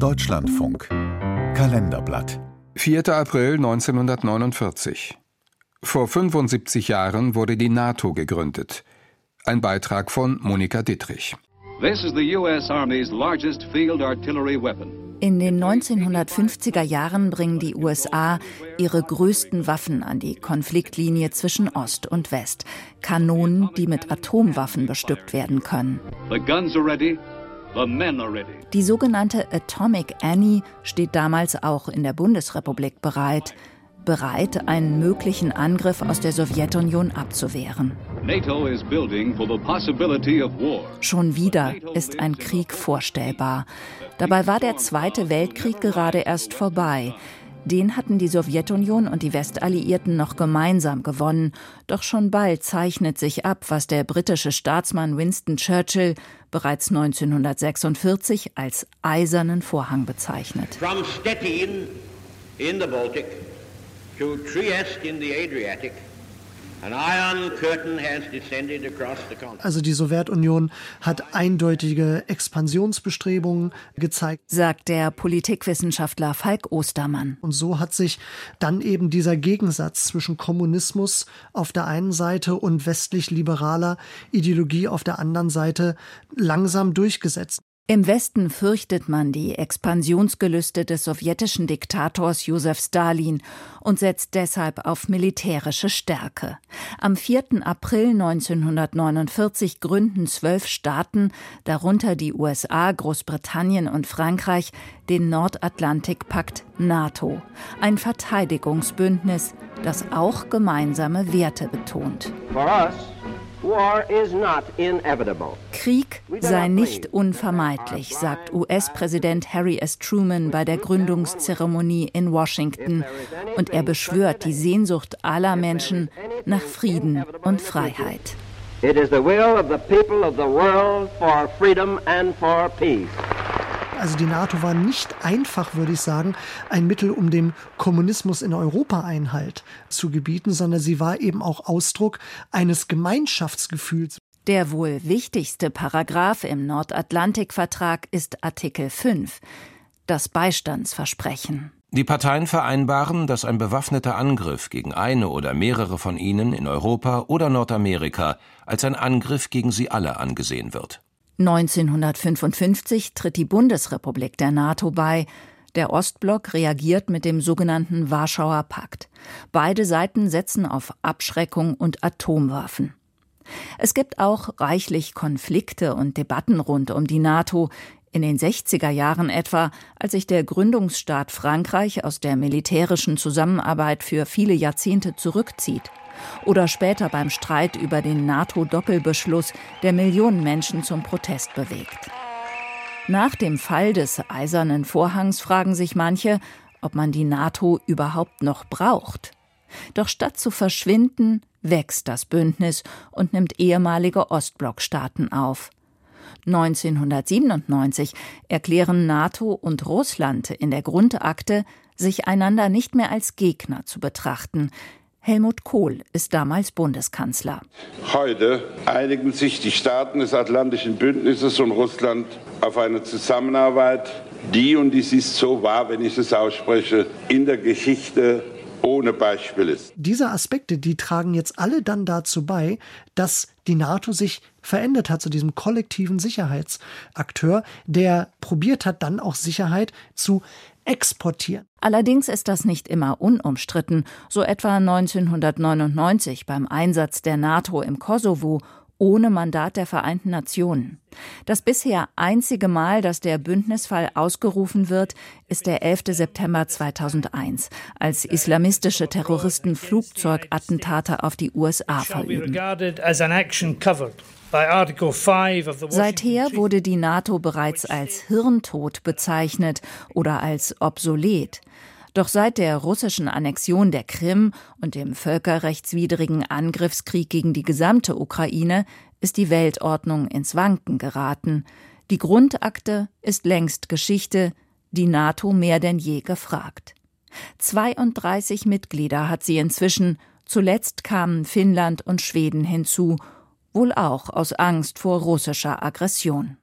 Deutschlandfunk Kalenderblatt 4. April 1949. Vor 75 Jahren wurde die NATO gegründet. Ein Beitrag von Monika Dittrich. This is the US Army's largest field artillery weapon. In den 1950er Jahren bringen die USA ihre größten Waffen an die Konfliktlinie zwischen Ost und West. Kanonen, die mit Atomwaffen bestückt werden können. The guns are ready, the men are ready. Die sogenannte Atomic Annie steht damals auch in der Bundesrepublik bereit, einen möglichen Angriff aus der Sowjetunion abzuwehren. NATO is building for the possibility of war. Schon wieder ist ein Krieg vorstellbar. Dabei war der Zweite Weltkrieg gerade erst vorbei. Den hatten die Sowjetunion und die Westalliierten noch gemeinsam gewonnen. Doch schon bald zeichnet sich ab, was der britische Staatsmann Winston Churchill bereits 1946 als Eisernen Vorhang bezeichnet. From Stettin in the Baltic to Trieste in the Adriatic, an iron curtain has descended across the continent. Also die Sowjetunion hat eindeutige Expansionsbestrebungen gezeigt, sagt der Politikwissenschaftler Falk Ostermann. Und so hat sich dann eben dieser Gegensatz zwischen Kommunismus auf der einen Seite und westlich-liberaler Ideologie auf der anderen Seite langsam durchgesetzt. Im Westen fürchtet man die Expansionsgelüste des sowjetischen Diktators Josef Stalin und setzt deshalb auf militärische Stärke. Am 4. April 1949 gründen 12 Staaten, darunter die USA, Großbritannien und Frankreich, den Nordatlantikpakt NATO, ein Verteidigungsbündnis, das auch gemeinsame Werte betont. For us, war is not inevitable. Krieg sei nicht unvermeidlich, sagt US-Präsident Harry S. Truman bei der Gründungszeremonie in Washington. Und er beschwört die Sehnsucht aller Menschen nach Frieden und Freiheit. It is the will of the people of the world for freedom and for peace. Also die NATO war nicht einfach, würde ich sagen, ein Mittel, um dem Kommunismus in Europa Einhalt zu gebieten, sondern sie war eben auch Ausdruck eines Gemeinschaftsgefühls. Der wohl wichtigste Paragraph im Nordatlantikvertrag ist Artikel 5, das Beistandsversprechen. Die Parteien vereinbaren, dass ein bewaffneter Angriff gegen eine oder mehrere von ihnen in Europa oder Nordamerika als ein Angriff gegen sie alle angesehen wird. 1955 tritt die Bundesrepublik der NATO bei. Der Ostblock reagiert mit dem sogenannten Warschauer Pakt. Beide Seiten setzen auf Abschreckung und Atomwaffen. Es gibt auch reichlich Konflikte und Debatten rund um die NATO. In den 60er Jahren etwa, als sich der Gründungsstaat Frankreich aus der militärischen Zusammenarbeit für viele Jahrzehnte zurückzieht. Oder später beim Streit über den NATO-Doppelbeschluss, der Millionen Menschen zum Protest bewegt. Nach dem Fall des Eisernen Vorhangs fragen sich manche, ob man die NATO überhaupt noch braucht. Doch statt zu verschwinden, wächst das Bündnis und nimmt ehemalige Ostblockstaaten auf. 1997 erklären NATO und Russland in der Grundakte, sich einander nicht mehr als Gegner zu betrachten. Helmut Kohl ist damals Bundeskanzler. Heute einigen sich die Staaten des Atlantischen Bündnisses und Russland auf eine Zusammenarbeit, die, und dies ist so wahr, wenn ich es ausspreche, in der Geschichte ohne Beispiel ist. Diese Aspekte, die tragen jetzt alle dann dazu bei, dass die NATO sich verändert hat zu diesem kollektiven Sicherheitsakteur, der probiert hat, dann auch Sicherheit zu exportieren. Allerdings ist das nicht immer unumstritten, so etwa 1999 beim Einsatz der NATO im Kosovo ohne Mandat der Vereinten Nationen. Das bisher einzige Mal, dass der Bündnisfall ausgerufen wird, ist der 11. September 2001, als islamistische Terroristen Flugzeugattentate auf die USA verüben. Seither wurde die NATO bereits als Hirntod bezeichnet oder als obsolet. Doch seit der russischen Annexion der Krim und dem völkerrechtswidrigen Angriffskrieg gegen die gesamte Ukraine ist die Weltordnung ins Wanken geraten. Die Grundakte ist längst Geschichte, die NATO mehr denn je gefragt. 32 Mitglieder hat sie inzwischen, zuletzt kamen Finnland und Schweden hinzu, wohl auch aus Angst vor russischer Aggression.